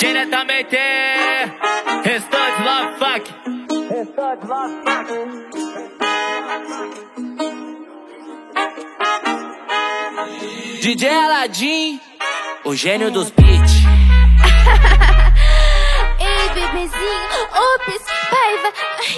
Diretamente, Restante Love Fuck. DJ Aladim, o gênio dos beats. Ei, bebezinho, ops, paiva,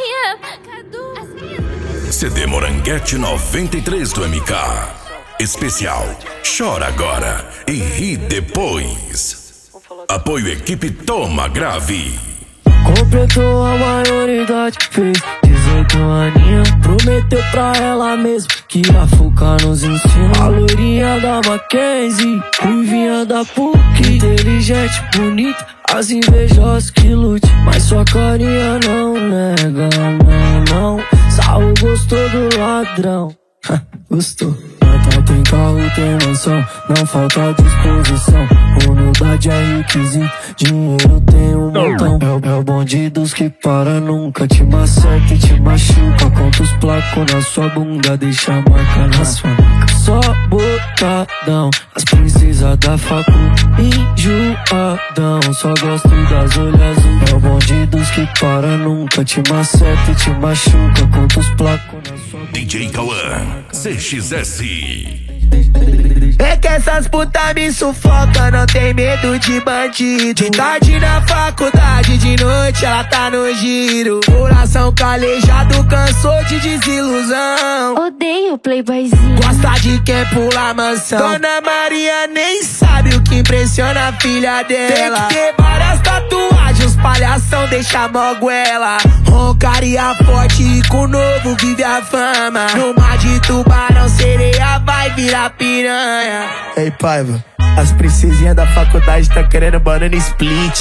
Cadu. CD Moranguete 93 do MK. Especial Chora Agora e Ri Depois. Apoio equipe Toma Grave. Completou a maioridade, fez 18 aninhos. Prometeu pra ela mesmo que ia focar nos ensinos. A loirinha da Mackenzie, ruivinha da PUC, inteligente, bonita, as invejosas que lute. Mas sua carinha não nega, não. Saul gostou do ladrão. Gostou. Tem carro, tem mansão, não falta disposição. Humildade é requisito, dinheiro tem um montão. É o bonde dos que para, nunca te maceta e te machuca. Conta os placos na sua bunda, deixa a marca na sua nuca. Só botadão, as princesas da facu, enjoadão. Só gosto das olhas azul. É o bonde dos que para, nunca te maceta e te machuca. Conta os placos na sua bunda. DJ Cauã, CXS. É que essas putas me sufoca, não tem medo de bandido. De tarde na faculdade, de noite ela tá no giro. Coração calejado, cansou de desilusão. Odeio playboyzinho. Gosta de quem pula mansão. Dona Maria nem sabe o que impressiona a filha dela. Tem que ter várias tatuagens, os palhação deixa moguela. Roncaria forte e com novo vive a fama. No mar de tubarão, sereia vai virar piranha. Ei, Paiva, as princesinhas da faculdade tá querendo banana split.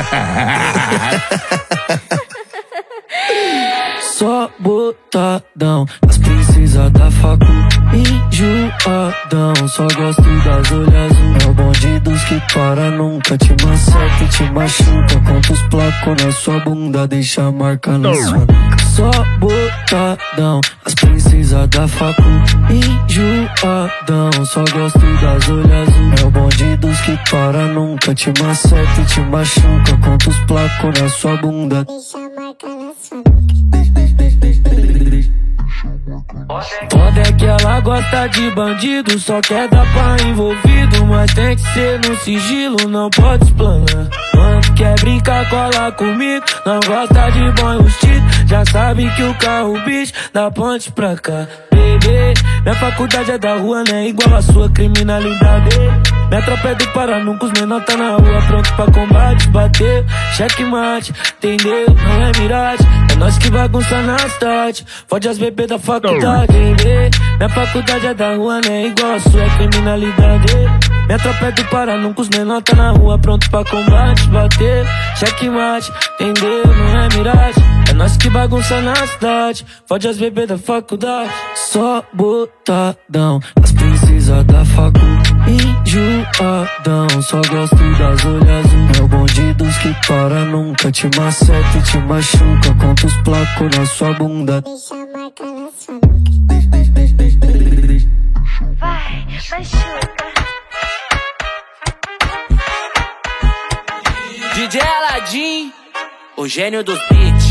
Só botadão, as princesas da facu, enjoadão. Só gosto das olhas azul. É o bonde dos que para, nunca te maceta e te machuca. Conta os placos na sua bunda, deixa a marca na sua nuca. Só botadão, as princesas da facu, enjoadão. Só gosto das olhas azul. É o bonde dos que para, nunca te maceta e te machuca. Conta os placos na sua bunda, Deixa a marca na sua nuca. Foda é que ela gosta de bandido, só quer dar pra envolvido. Mas tem que ser no sigilo, não pode explanar. Quando quer brincar, cola comigo, não gosta de bom vestido. Já sabe que o carro bicho da ponte pra cá. Bebê, minha faculdade é da rua, né? Igual a sua criminalidade. Minha tropa é do Pará, nunca os menor tá na rua, pronto pra combate. Bateu, checkmate, entendeu? Não é miragem, é nós que bagunça na cidade. Fode as bebês da faculdade, bebê. Minha faculdade é da rua, né? Igual a sua criminalidade. Minha tropa é do Pará, nunca os menor tá na rua, pronto pra combate. Bateu, checkmate, entendeu? Não é miragem, é nós que bagunça na cidade. Fode as bebês da faculdade. Só botadão, as princesas da facu, enjoadão. Só gosto das olhas azul. É o bonde dos que para, nunca te maceta e te machuca. Conta os placos na sua bunda, Deixa a marca na sua nuca. Vai, machuca. DJ Aladim, o gênio dos beats.